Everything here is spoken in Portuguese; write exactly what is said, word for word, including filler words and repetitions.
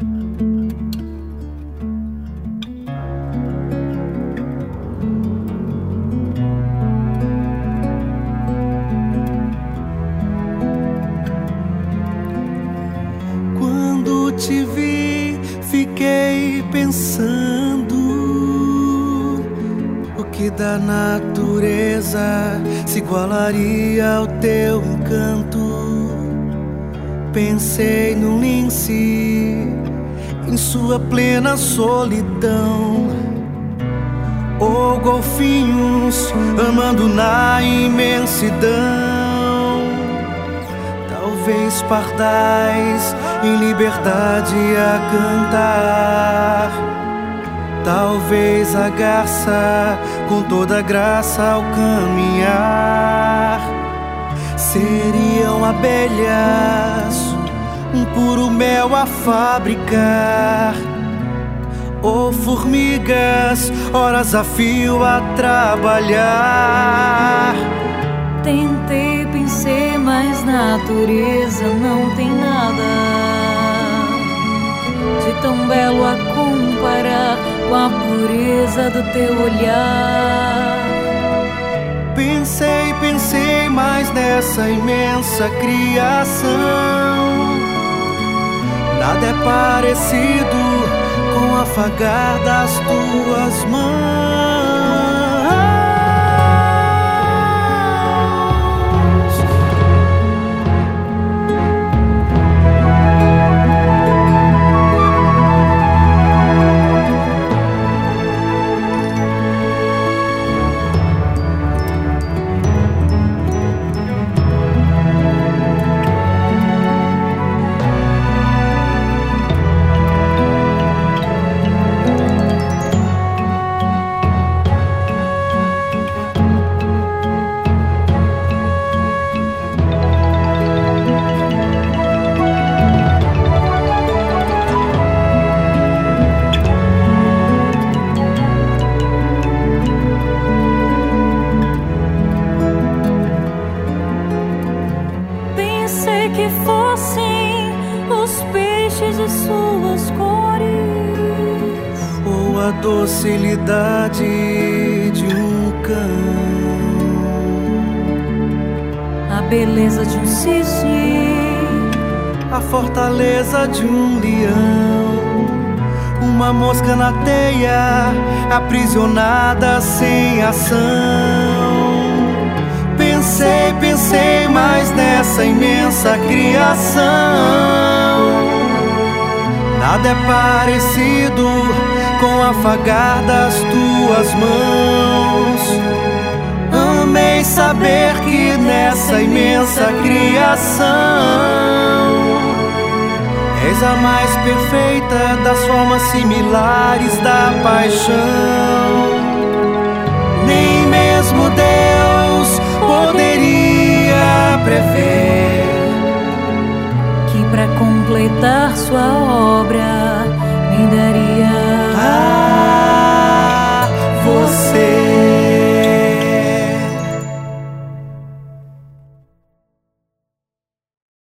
Quando te vi, fiquei pensando o que da natureza se igualaria ao teu encanto. Pensei no lince em sua plena solidão, ou golfinhos amando na imensidão. Talvez pardais em liberdade a cantar, talvez a garça com toda graça ao caminhar. Seriam abelhas, um puro mel a fabricar, ou formigas, horas a fio a trabalhar. Tentei, pensei, mas natureza não tem nada de tão belo a comparar com a pureza do teu olhar. Pensei, pensei, mas nessa imensa criação nada é parecido com o afagar das tuas mãos. Que fossem os peixes e suas cores, ou a docilidade de um cão, a beleza de um cisne, a fortaleza de um leão, uma mosca na teia, aprisionada sem ação. Pensei, pensei, mas nessa imensa criação nada é parecido com o afagar das tuas mãos. Amei saber que nessa imensa criação és a mais perfeita das formas similares da paixão. Nem mesmo Deus poderia prever que pra completar sua obra me daria ah, você.